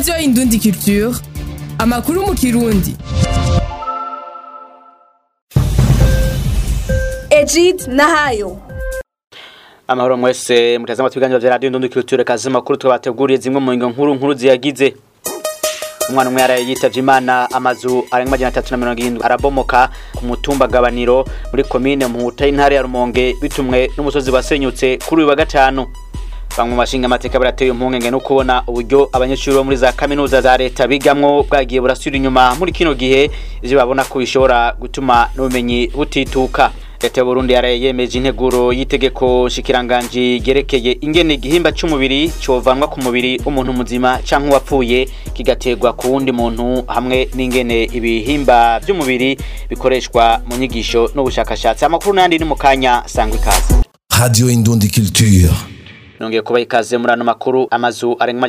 Radio Indundi Culture, amakuru mu Kirundi. Ejid Nahayo. Amahoro mwese mutazama tubiganiro vya Radio Indundi Culture kazi makuru twabateguriye zimwe mu nkuru ziyagize. Umwana umwe yitavye Imana, amazu arenga 370 arabomoka ku mutumba Gabaniro muri commune Muhuta intara ya Rumonge bitumwe n'umusozi wasenyutse kuri uyu wa gatanu. Bamwe mashinga amateka barateye impungenge no kubona uburyo abanyeshuri bo muri za kaminuza za leta bigamwo bwagiye burasubira inyuma muri kino gihe, ivyo babona ko bishobora gutuma n'ubumenyi butituka. Leta y'u Burundi yarayemeje integuro y'itegeko shikiranganji gerekeye ingene igihimba c'umubiri covanwa ku mubiri umuntu muzima canke wapfuye kigategwa ku wundi muntu, hamwe n'ingene ibihimba by'umubiri bikoreshwa mu nyigisho n'ubushakashatsi. Amakuru n'andi ni mu kanya sangwe kaze. Radio Indundi Culture. Nongeye kuba ikaze muri ano makuru. Amazu arenga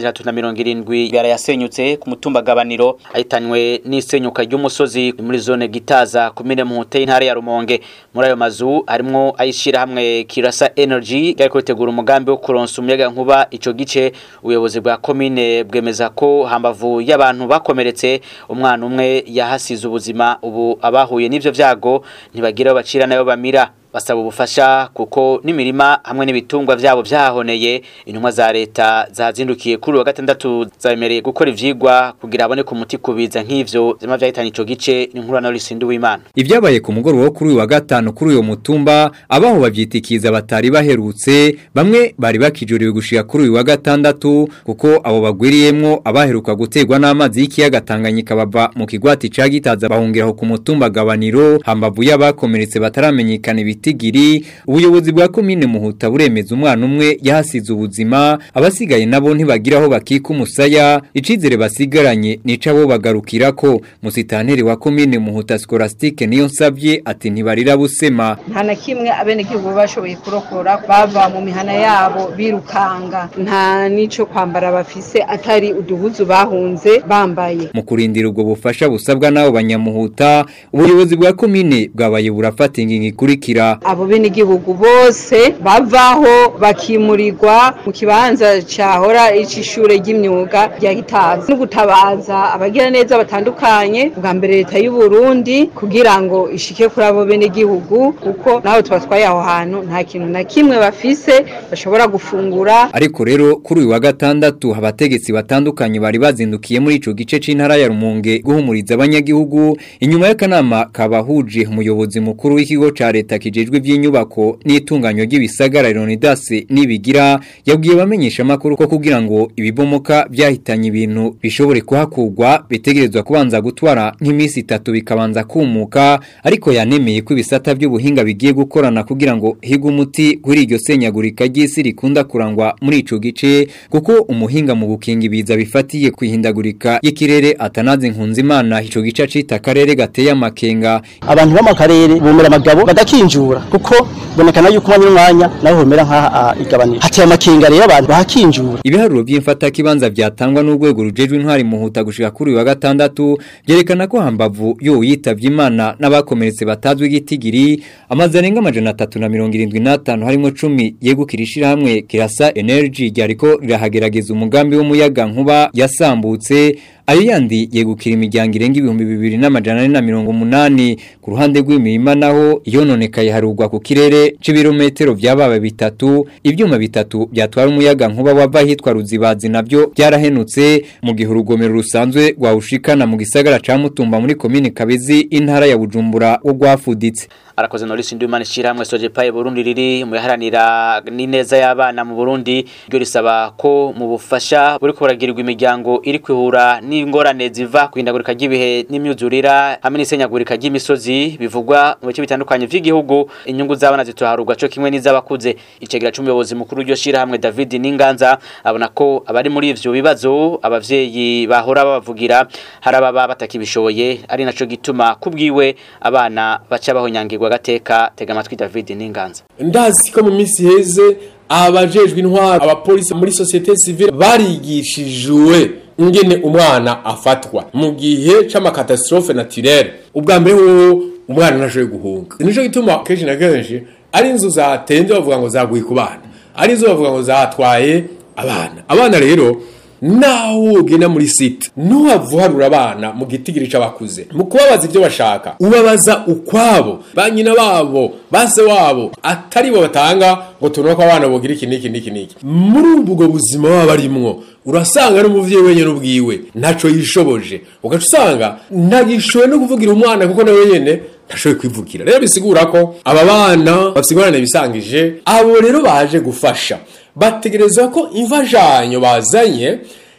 370 yarayasenyutse ku mutumba Gabaniro ahitanywe n'isenyuka ry'umusozi muri zone Gitaza komine Muhuta intara ya Rumonge. Muri ayo mazu harimwo ayishira hamwe Kirasa Energy yariko itegura umugambi wo kuronsa umuyaga nkuba ico gice. Ubuyobozi bwa komine bwemeza ko hambavu y'abantu bakomeretse, umwana umwe yahasize ubuzima. Ubu abahuye n'ivyo vyago ntibagira bacira nayo bamira, basaba ubufasha kuko n'imirima hamwe n'ibitungwa vyabo vyahoneye. Intumwa za leta zazindukiye kuri wa gatandatu zabemereye gukora ivyigwa kugira abone ku muti kubiza nk'ivyo zima vyahitanye ico gice. Ni nkuru na Lisindu w'Imana. Ivyabaye ku mugoro wo kuri wa gatanu kuri uyo mutumba, abaho bavyitikiza batari baherutse, bamwe bari bakijuriwe gushika kuri uyu wa gatandatu kuko abo bagwiriyemwo abaheruka gutegwa n'amazi y'ikiyaga Tanganyika bava mu kigwati ca Gitaza bahungiraho ku mutumba Gabaniro, hambavu y'abakomeretse bataramenyekana tigiri. Ubuyobozi bwa komine Muhuta buremeza umwana umwe yahasize ubuzima, abasigaye nabo ntibagiraho bakika umusaya. Icizere basigaranye nicabo bagarukirako. Musitanteri wa komine Muhuta Scholastique niyo nsavye ati ntibarira busema. Nta na kimwe abenegihugu bashoboye kurokora, bava mu mihana yabo birukanga, nta nico kwambara bafise atari uduhuzu bahunze bambaye. Mu kurindira ubwo bufasha busabwa nabo banyamuhuta, ubuyobozi bwa komine bwabaye burafata ingingo ikurikira. Abo benegihugu bose bavaho bakimurirwa mu kibanza cyahora ic'ishure ry'imyuga rya Gitaza, no gutabaza abagira neza batandukanye bwa mbere leta y'u Burundi kugira ngo ishike kuri abo benegihugu, kuko naho twatwaye aho hantu nta kintu na kimwe bafise bashobora gufungura. Ariko rero kuri uyu wa gatandatu abategetsi batandukanye bari bazindukiye muri ico gice c'intara ya Rumonge guhumuriza abanyagihugu inyuma y'akanama kabahuje umuyobozi mukuru w'ikigo ca leta kijejwe by'inyubako n'itunganyo ry'ibisagara Leonidas Nibigira yabwiye bamenyesha makuru ko kugira ngo ibibomoka byahitanye ibintu bishobore kuhakurwa bitegerezwa kubanza gutwara nk'imisi 3 bikabanza kumuka, ariko yanemeye ko ibisata by'ubuhinga bigiye gukorana kugira ngo higa umuti kuri iryo senyagurika ry'isi rikunda kurangwa muri ico gice, kuko umuhinga mu gukinga ibiza bifatiye kwihindagurika y'ikirere Atanaze Nkunzimana ico gice cita karere gateye amakenga. Abantu b'amakarere bumera amagabo badakinjura kuko bonekana yuko umwanya n'umwanya naho homera nka igabanira hateye amakenga rero abantu bahakinjura. Ibiharuro by'imfata kibanza byatangwa n'urwego rujejwe intwari Muhuta gushika kuri uyu wa gatandatu byerekana ko hambavu yo yitavye Imana n'abakomeretse batazwe igitigiri, amazarenga 375 harimo 10 yegukirishira hamwe Kirasa Energy ryariko rirahagerageza umugambi w'umuyaga nkuba yasambutse. Ayo yandi yegukira imiryango irenga 2480. Ku ruhande rw'imirima naho yononekaye harugwa ku kirere c'ibirometero byababa bitatu. Ivyuma bitatu byatwara umuyaga nkuba wava hitwa Ruzibazi navyo byarahenutse, mu gihe urugomero rusanzwe rwawushikana mu gisagara ca Mutumba muri komine Kabezi intara ya Bujumbura wo gwafuditse. Arakoze no Lisindu w'Imana ishiramwe Sojepaye Burundi riri mu yaharanira n'ineza y'abana mu Burundi, ryo risaba ko mu bufasha buri kuragirirwa imiryango iri kwihura n'ingorane ziva kwindagurika ry'ibihe n'imyuzurira hamwe n'isenyagurika ry'imisozi bivugwa mu bice bitandukanye vy'igihugu. Inyungu z'abana zitoharurwa cyo kimwe n'iz'abakuze. Icegera c'umuyobozi mukuru ryo shira hamwe David Ninganza abona ko abari muri ivyo bibazo abavyeyi bahora babavugira harababa batakibishoboye, ari naco gituma kubwiwe abana baca bahonyangirwa gateka. Tega amatwi David Ninganza. Ndazi ko mu misi heze abajejwe intwaro abapolisi muri societe civile barigishijwe ingene umwana afatwa mu gihe c'amakatastrophe naturelle. Ubwa mbere ho umwana nashoye guhunga, nico gituma kenshi na kenshi ari inzu zatenze bavuga ngo zaguye ku bana, ari inzu bavuga ngo zatwaye abana rero naho ugena muri site ntuhavuharura abana mu gitigiri c'abakuze mu kubabaza ivyo bashaka ubabaza ukwabo banyina babo base wabo atari bo batanga ngo tunuko abana bogira iki niki muri ubwo buzima baba barimwo urasanga n'umuvyeyi wenyene ubwiwe ntaco yishoboje ugaca usanga ntagishoboye no kuvugira umwana kuko nawe nyene ntashoboye kwivugira rero bisigura ko aba bana bafite bisangije abo rero baje gufasha bategereza ko imfashanyo bazanye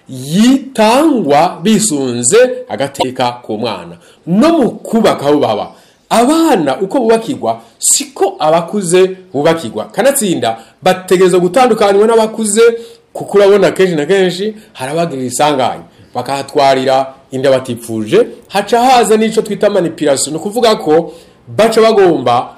yitangwa bisunze agateka ku mwana no mu kubaka aho baba abana uko bubakirwa siko abakuze bubakirwa kanatsinda bategereza gutandukanywa n'abakuze kuko urabona kenshi na kenshi harabagirira isanganya bakahatwarira inda batipfuje haca haza n'ico twita manipulation no kuvuga ko baca bagomba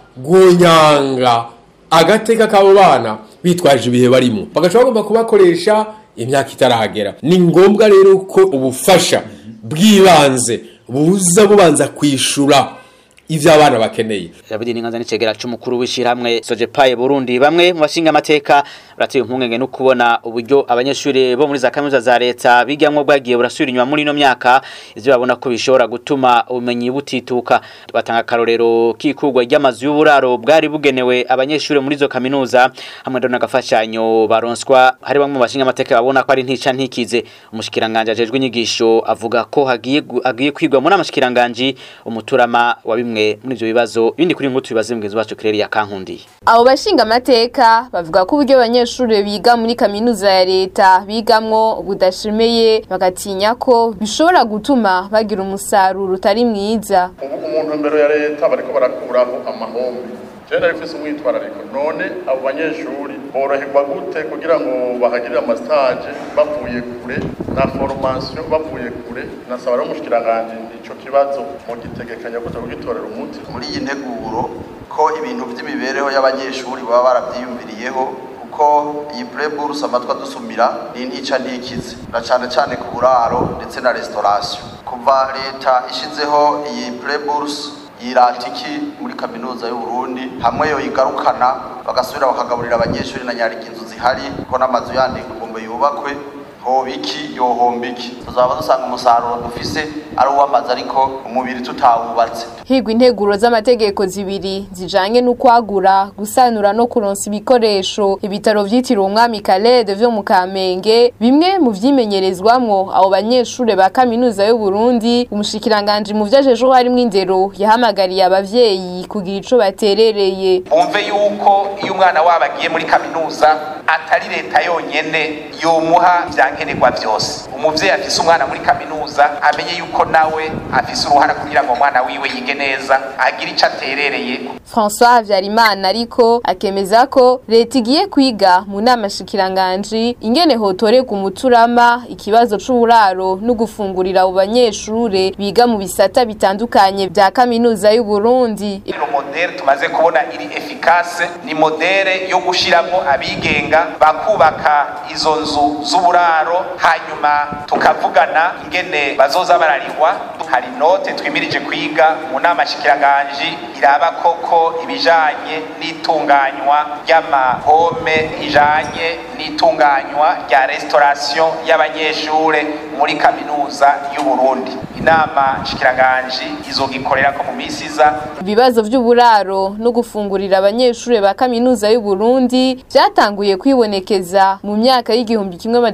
gunyanga agateka k'abo bana bitwaje ibihe barimo bagaca bagomba kubakoresha imyaka itarahagera ni ngombwa rero ko ubufasha bwibanze buza bubanza kwishura ivyo abana bakeneye David Ninganza n'icegera c'umukuru w'ishiramwe Sojepaye Burundi bamwe mu bashinga amateka barateye impungenge no kubona uburyo abanyeshuri bo muri za kaminuza za leta bigamwo bwagiye burasubira inyuma muri no myaka ivyo babona ko bishobora gutuma ubumenyi butituka batanga karorero kikugwa ry'amazu y'uburaro bwari bugenewe abanyeshuri muri zo kaminuza hamwe no nagafashanyo baronswa hari bamwe mu bashinga amateka babona ko ari ntica ntikize umushikiranganje ajejwe inyigisho avuga ko hagiye kwigwa muri amashikiranganje umuturama wa bimwe muri ivyo bibazo ibindi kuri nk'utu bibazo mugezi wacu Claire ya Kankundi abo bashinga amateka bavuga ko uburyo abanyeshuri biga muri kaminuza ya leta bigamwo budashimeye bagatinya ko bishobora gutuma bagira umusaruro utari mwiza umuntu mbere ya leta bariko barakuraho amahombe je narifise umwitwarariko none abo banyeshuri boroherwa gute kugira ngo bahagirire amastage bavuye kure na formation bavuye kure nasaba rero umushikiranganje ico kibazo mu gitegekanya ko tugitorera umuti muri iyi nteguro ko ibintu by'imibereho y'abanyeshuri baba baravyiyumviriyeho kuko iyi pre-bourse amatwa dusumira ni ntica ntikize na cyane ku buraro ndetse na restauration kuva leta ishizeho iyi pre-bourse yiratiki muri kaminuza y'u Burundi hamwe yo igarukana bagasubira bakagaburira abanyeshuri na nyariginzu zihari ko n'amazu yandi ngombe yubakwe hobiki yohombiki tuzaba dusanga umusaruro dufise ari uwamaze ariko umubiri tutawubatse higwa integuro z'amategeko zibiri zijanye n'ukwagura gusanura no kuronsa ibikoresho ibitaro vyitiriwe umwami Kalede vyo mu Kamenge bimwe mu vyimenyerezwamwo abo banyeshure ba kaminuza y'u Burundi umushikiranganje mu vyajeje harimwo indero yahamagariye abavyeyi kugira ico baterereye umve yuko iyo umwana wabo agiye muri kaminuza atari leta yonyene yomuha vyankenerwa vyose umuvyeyi afise umwana muri kaminuza amenye yuko nawe afise uruhara kugira ngo umwana wiwe yige neza agira ico aterereye François Havyarimana ariko akemeza ko leta igiye kwiga mu nama shikiranganje ingene hotoreka umuturama ikibazo c'uburaro no gufungurira abo banyeshure biga mu bisata bitandukanye vya kaminuza y'u Burundi ino model tumaze kubona iri efficace ni modele yo gushiramo abigenga bakubaka izo nzu z'uburaro hanyuma tukavugana ingene bazoza bararihwa hari note twimirije kwiga mu nama shikiranganje iraba koko ibijanye n'itunganywa ry'amahome ijanye n'itunganywa rya restauration y'abanyeshure muri kaminuza y'u Burundi inama shikiranganje izogikorera ko mu misiza ibibazo vy'uburaro no gufungurira abanyeshure ba kaminuza y'u Burundi byatanguye kwibonekeza mu myaka y'igihumbi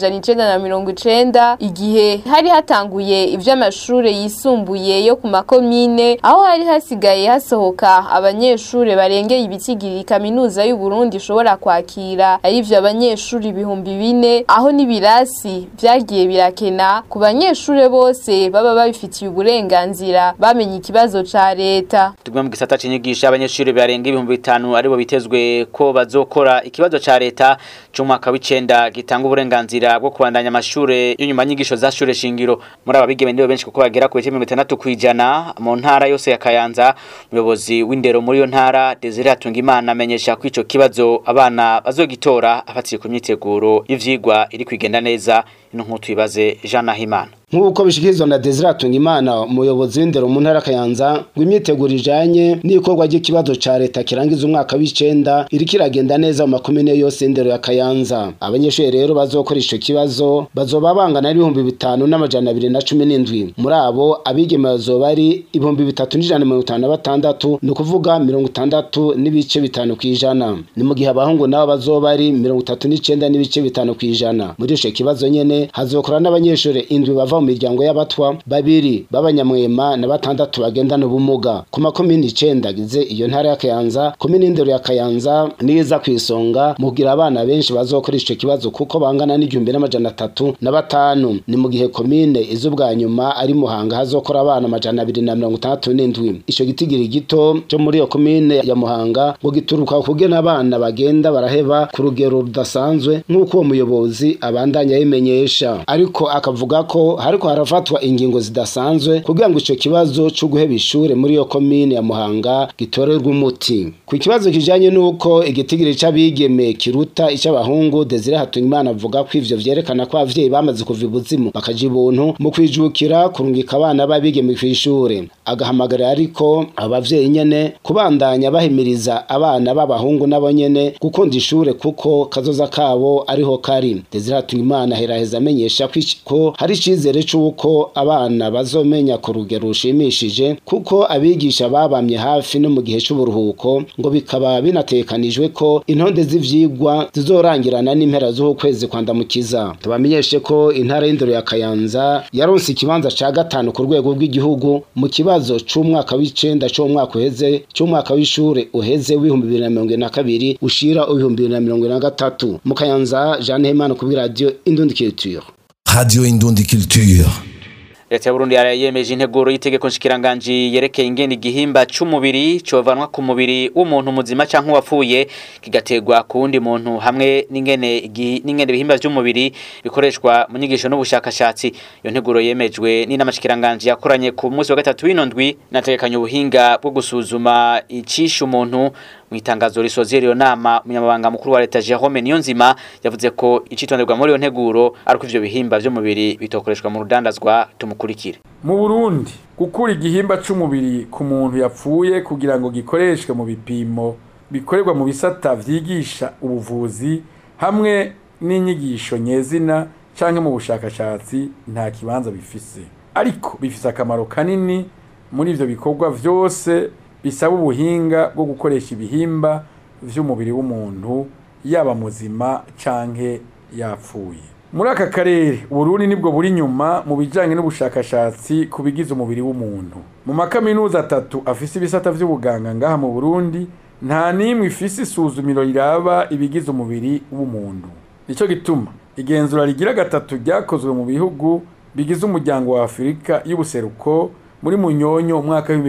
1990 igihe hari hatanguye ivy'amashure yisumbuye yo ku makomine aho hari hasigaye hasohoka abanyeshure barengeye ibitigiri kaminuza y'u Burundi ishobora kwakira ari ivyo abanyeshure 4,000 aho n'ibirasi vyagiye birakena ku banyeshure bose baba babifitiye uburenganzira bamenye ikibazo ca leta tugwe mu gisata cinyigisha abanyeshure barenga 5,000 aribo bitezwe ko bazokora ikibazo ca leta c'umwaka w'icenda gitanga uburenganzira bwo kubandanya amashure y'inyuma nyigisho za shure shingiro muri ababigeme ndibo benshi kuko bagera ku 60% mu ntara yose ya Kayanza umuyobozi w'indero muri yo ntara Desire Atungimana amenyesha ko ico kibazo abana bazogitora afatiye ku myiteguro y'ivyigwa iri kwigenda neza ino nkutu ibaze Jean Nahimana nk'uko bishikirizwa na Desire Hatungimana umuyobozi w'indero mu ntara Kayanza ngo imyiteguro ijanye n'ikorwa ry'ikibazo ca leta kirangiza umwaka w'icenda iri kiragenda neza mu makomine yose y'indero ya Kayanza. Abanyeshuri rero bazokora ico kibazo bazoba bangana n'ibihumbi 5,217. Muri abo abigeme bazoba ari 3,156 no kuvuga 60 n'ibice 5 kwijana. Ni mu gihe abahungu nabo bazoba ari 39 n'ibice 5 kwijana. Muri ico kibazo nyene hazokora n'abanyeshuri indwi bava mu miryango y'abatwa, babiri b'abanyamwema na batandatu bagendana ubumuga. Ku makomine 9 agize iyo ntara ya Kayanza, komine indero ya Kayanza niza kwisonga mu kugira abana benshi bazokora ico kibazo kuko bangana n'1,305. Ni mu gihe komine izubwa nyuma ari Muhanga hazokora abana 267. Ico gitigiri gito cyo muri iyo komine ya Muhanga ngo gituruka kugena abana bagenda baraheba ku rugero rudasanzwe nk'uko uwo muyobozi abandanya yimenyesha, ariko akavuga ko hariko harafatwa ingingo zidasanzwe kugira ngo ico kibazo cyo guheba ishure muri iyo komine ya Muhanga gitorerwe umuti. Ku kibazo kijanye nuko igitigiri c'abigeme kiruta ic'abahungu, Desire Hatungimana avuga ko ivyo vyerekana ko abavyeyi bamaze kuva ibuzimu bakaja ibuntu mu kwijukira kurungika abana b'abigeme kw'ishure. Agahamagarira ariko abavyeyi nyene kubandanya bahimiriza abana b'abahungu nabo nyene gukunda ishure kuko kazoza kabo ariho kari. Desire Hatungimana heraheza amenyesha ko hari icizere c'uko abana bazomenya ku rugero rushimishije kuko abigisha babamye hafi no mu gihe c'uburuhuko ngo bikaba binatekanijwe ko intonde z'ivyigwa zizorangirana n'impera z'ukwezi kwandamukiza. Tubamenyeshe ko intara y'indero ya Kayanza yaronse ikibanza ca 5 ku rwego rw'igihugu mu kibazo c'umwaka w'icenda cyo mwaka uheze c'umwaka w'ishure uheze w'2022 ushira 2023. Mu Kayanza, Jean Hemana ku radio Indundi Culture. Radio Indundi Culture. Leta ya Burundi yarayemeje integuro y'itegeko nshikiranganji yerekeye ingene igihimba c'umubiri covanwa ku mubiri w'umuntu muzima canke wapfuye kigategwa ku wundi muntu hamwe n'ingene bihimba vy'umubiri bikoreshwa mu nyigisho n'ubushakashatsi. Iyo nteguro yemejwe n'inama nshikiranganji yakoranye ku munsi wa 3 w'inondwi nategekanya ubuhinga bwo gusuzuma icisha umuntu. Mu itangazo risozera iyo nama umunyamabanga mukuru wa leta Jerome Niyonzima yavuze ko icitonderwa muri iyo nteguro ariko ivyo bihimba vy'umubiri bitokoreshwa mu rudandazwa. Tumukurikire. Mu Burundi gukura igihimba c'umubiri ku muntu yapfuye kugira ngo gikoreshwe mu bipimo bikorerwa mu bisata vyigisha ubuvuzi hamwe n'inyigisho nyezina canke mu bushakashatsi nta kibanza bifise, ariko bifise akamaro kanini muri ivyo bikorwa vyose bisaba ubuhinga bwo gukoresha ibihimba vy'umubiri w'umuntu yaba muzima canke yapfuye. Muri aka karere Burundi nibwo buri nyuma mu bijanye n'ubushakashatsi kubigize umubiri w'umuntu. Mu makaminuza 3 afise ibisata vy'ubuganga ngaha mu Burundi nta nimwe ifise isuzumiro riraba ibigize umubiri w'umuntu. Nico gituma igenzura rigira 3 ryakozwe mu bihugu bigize umuryango wa Afrika y'ubuseruko muri Munyonyo umwaka wa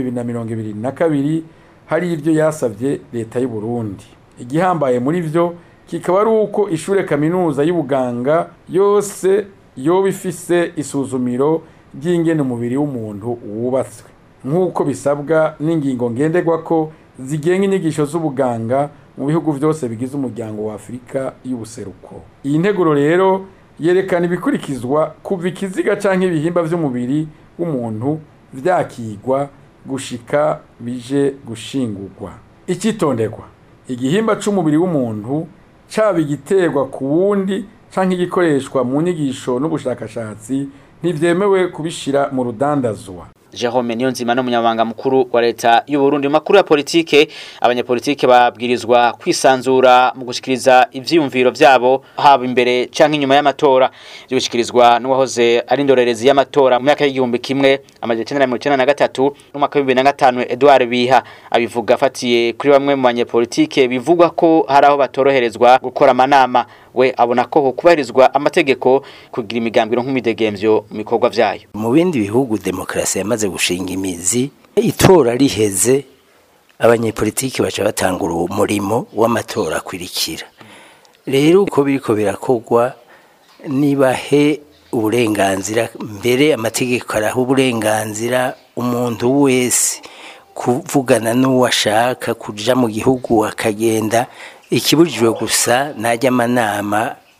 2022 hari ivyo yasavye leta y'u Burundi. Igihambaye muri vyo kikaba ari uko ishure kaminuza y'ubuganga yose yoba ifise isuzumiro ry'ingene umubiri w'umuntu wubatswe nk'uko bisabwa n'ingingo ngenderwako zigenga inyigisho z'ubuganga mu bihugu vyose bigize umuryango wa Afrika y'ubuseruko. Iyi nteguro rero yerekana ibikurikizwa kuva ikiziga canke ibihimba vy'umubiri w'umuntu vyakigwa gushika bije gushingurwa. Icitonderwa: igihimba c'umubiri w'umuntu caba igiterwa ku wundi canke igikoreshwa mu nyigisho n'ubushakashatsi ntivyemewe kubishira mu rudandazwa. Jerome Niyonzima n'umunyamabanga mukuru wa leta y'u Burundi. Makuru ya politike, abanyapolitike babwirizwa kwisanzura mu gushikiriza ivyiyumviro vyabo haba imbere canke inyuma y'amatora. Byo gushikirizwa n'uwahoze ari indorerezi y'amatora mu myaka y'igihumbi kimwe amajana 1993 n'umwaka wa 2005 Edouard Biha abivuga afatiye kuri bamwe mu banyapolitike bivugwa ko haraho batoroherezwa gukora amanama. We abona ko kubahirizwa amategeko kugira imigambiro nk'imidegemvyo mu bikorwa vyayo. Mu bindi bihugu demokrasi yamaze gushinga imizi, itora riheze abanyepolitiki baca batangura umurimo w'amatora kwirikira. Rero uko biriko birakogwa nibahe uburenganzira mbere amategeko araho uburenganzira umuntu wese kuvugana n'uwashaka kuja mu gihugu akagenda. Ikibujijwe gusa najya amanama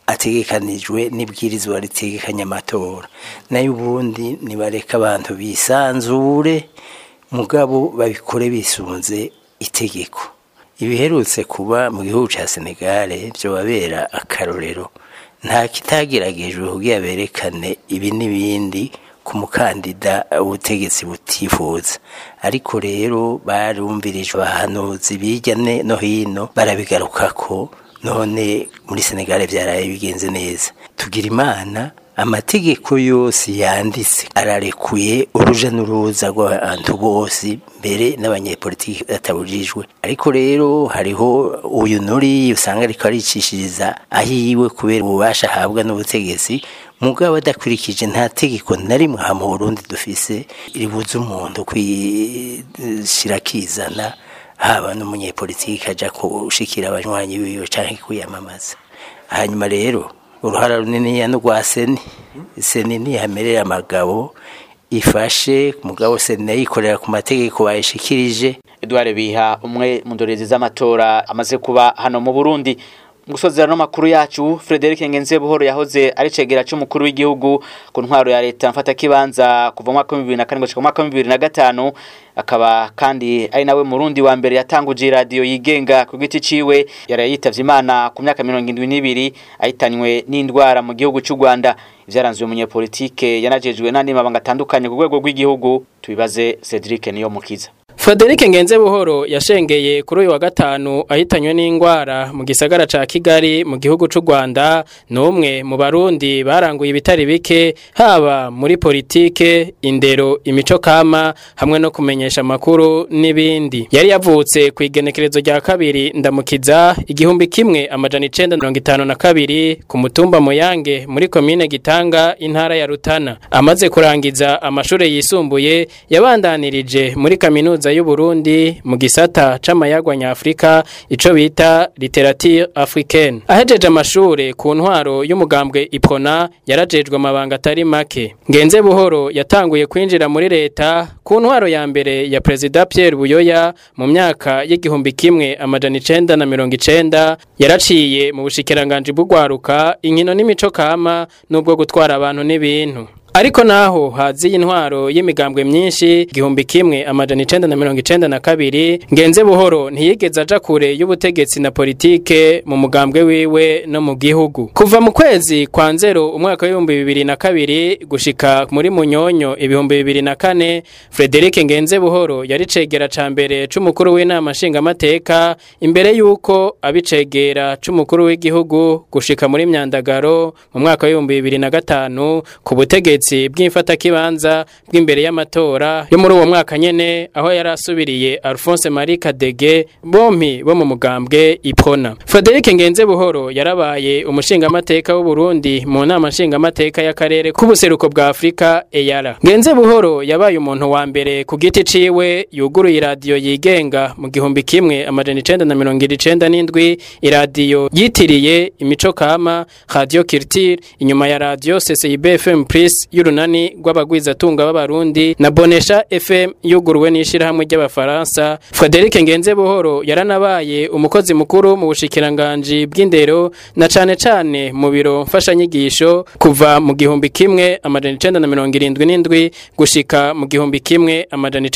ategekanijwe n'ibwirizwa ritegekanya amatora nayo ubundi nibareka abantu bisanzure mugabo babikore bisunze itegeko. Ibiherutse kuba mu gihugu ca Senegal byo babera akarorero nta kitagiragejwe kugira berekane ibi n'ibindi ku mukandida ubutegetsi butifuza, ariko rero barumvirijwe abahanuzi bijyane no hino barabigarukako, none muri Senegal byaraye bigenze neza. Tugira Imana amategeko yose yanditse ararekuye uruja n'uruza rw'abantu bose mbere n'abanyepolitiki batabujijwe, ariko rero hariho uyu nuri usanga ariko aricishiriza ahiwe kubera ububasha ahabwa n'ubutegetsi mugabo adakurikije nta tegeko na rimwe mu Burundi dufise ribuza umuntu kwishira kizana haba n'umunyepolitiki aja kushikira abanywanyi biwe canke kuyamamaza. Hanyuma rero uruhara runini ya n'ugwa seni ntihamerera amagabo ifashe mugabo seni nayikorera ku mategeko bayishikirije. Edouard Biha umwe mu ndorerezi z'amatora amaze kuba hano mu Burundi. Gusozera no makuru yacu, Frederic Ngenzebuhoro yahoze ari cegera cy'umukuru w'igihugu ku ntwaro ya leta mfata kibanza kuva mu mwaka wa 2004 gushika mu mwaka wa 2005, akaba kandi ari nawe Murundi wa mbere yatanguje radio yigenga ku giti ciwe, yarayitavye Imana ku myaka 72 ahitanywe n'indwara mu gihugu cy'u Rwanda. Ivyaranzwe umunyepolitike yanajejwe n'andi mabanga atandukanye ku rwego rw'igihugu. Tubibaze Cedric Niyomukiza. Frederic Ngenzebuhoro yashengeye kuri uyu wa gatanu ahitanywe n'ingwara mu gisagara ca Kigali mu gihugu c'u Rwanda. Numwe mu Barundi baranguye ibitari bike haba muri politike, indero, imico kama hamwe no kumenyesha makuru n'ibindi. Yari yavutse ku igenekerezo rya kabiri Ndamukiza 1952 ku mutumba Moyange muri commune Gitanga intara ya Rutana. Amaze kurangiza amashure yisumbuye yabandanirije muri kaminuza y'u Burundi mu gisata c'amayagwa nyafrika ico bita literature africaine. Ahejeje amashure ku ntwaro y'umugambwe Ipona yarajejwe amabanga atari make. Ngenzebuhoro yatanguye kwinjira muri leta ku ntwaro ya mbere ya President Pierre Buyoya mu myaka y'igihumbi kimwe amajana 1990. Yaraciye mu bushikiranganje bw'ugwaruka, inkino n'imico kama n'ubwo gutwara abantu n'ibintu. Ariko naho hazi intwaro y'imigambwe myinshi igihumbi kimwe amajana 1992, Ngenzebuhoro ntiyigeze aja kure y'ubutegetsi na politike mu mugambwe wiwe no mu gihugu. Kuva mu kwezi kwa Nzero umwaka wa 2002 gushika muri Munyonyo 2004, Frederic Ngenzebuhoro yari cegera ca mbere c'umukuru w'inama nshingamateka imbere yuko abicegera c'umukuru w'igihugu gushika muri Myandagaro mu mwaka wa 2005 ku butegetsi bw'imfata kibanza bw'imbere y'amatora yo muri uwo mwaka nyene, aho yarasubiriye Alphonse Marie Kadege bompi bo mu mugambwe Ipona. Frederic Ngenzebuhoro yarabaye umushinga amateka w'u Burundi mu nama nshinga amateka y'akarere k'ubuseruko bwa Afrika EALA. Ngenzebuhoro yabaye umuntu wa mbere ku giti ciwe yuguruye radio yigenga mu gihumbi kimwe amajana 1997, iradiyo yitiriye imico kama Radio Culture inyuma ya radio CCIB FM Plus y'urunani rw'abagwiza tunga b'abarundi na Bonesha FM yuguruwe n'ishirahamwe ry'abafaransa. Frederic Ngenzebuhoro yaranabaye umukozi mukuru mu bushikiranganje bw'indero na cane mu biro mfashanyigisho kuva mu gihumbi kimwe amajana 1977 gushika mu gihumbi kimwe amajana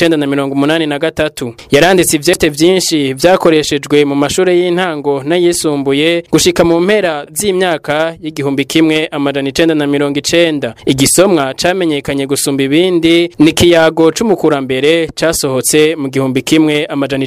1983. Yaranditse ivyete vyinshi vyakoreshejwe mu mashure y'intango n'ayisumbuye gushika mu mpera z'imyaka y'igihumbi kimwe amajana 1990. Igisomwa camenyekanye gusumba ibindi ni Kiyago c'umukurambere casohotse mu gihumbi kimwe amajana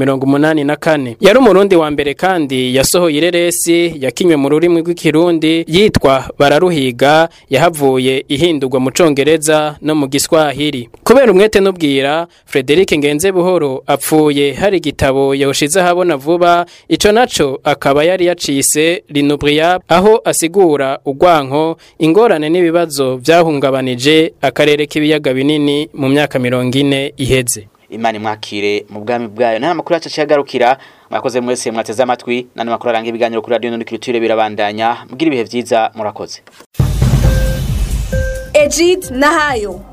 1984. Yari umurundi wa mbere kandi yasohoye ireresi yakinywe mu rurimi rw'ikirundi yitwa Bararuhiga, yahavuye ihindurwa mu Congereza no mu Giswahili. Kubera umwete n'ubwira, Frederic Ngenzebuhoro apfuye hari igitabo yawushize habona vuba, ico naco akaba yari yacise L'Inoubliable, aho asigura ugwanko, ingorane n'ibibazo vyahungabanije akarere k'ibiyaga binini mu myaka 40 iheze. Imana mwakire mu bwami bwayo. Nta makuru yacu cyagarukira, mwakoze mwese mwateze amatwi, nani makuru aranga ibiganiro kuri radio Ndundi Culture birabandanya. Mugira ibihe vyiza, murakoze. Egid Nahayo.